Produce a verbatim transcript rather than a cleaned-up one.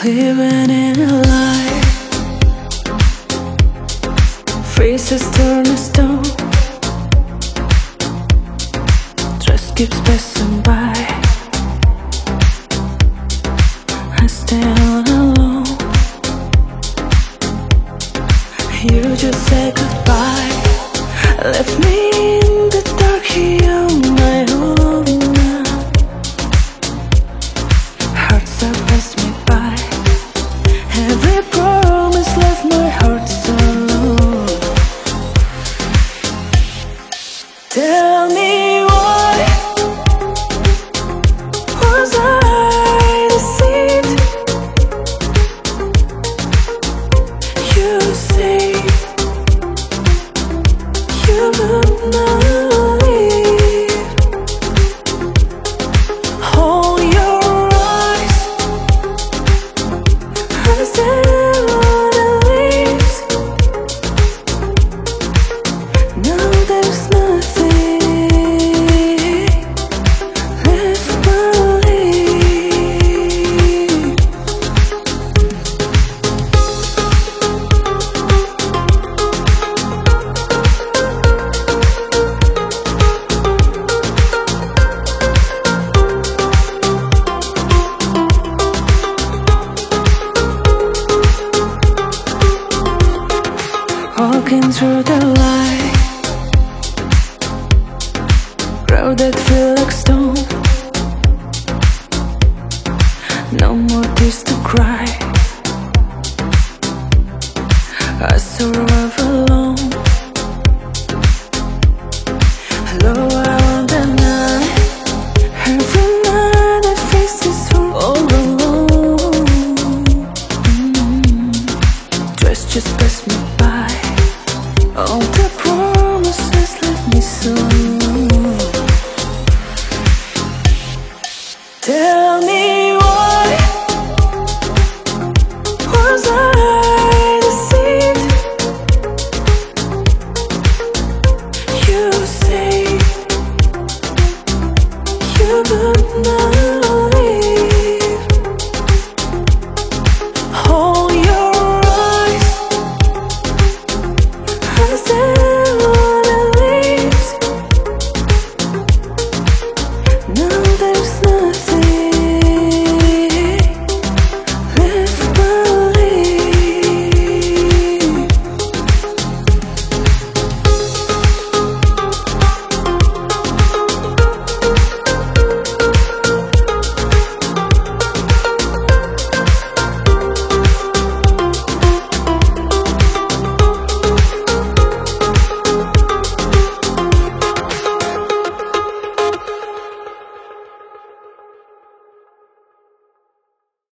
Living in a lie, faces turn to stone, trust keeps passing by. I stand all alone, you just said goodbye, left me in the dark here on my own now. Hearts have passed me by, every promise left my heart so low. Tell me why was I deceived? You say you would not leave. Hold your eyes as they wanna leave. Now there's nothing left but leave. Walking through the light, crowd that feel like stone. No more tears to cry, I survive alone. Lower on the night, every night I face this room all alone. mm. Dress just passed me by, all the promises left me so alone. Tell me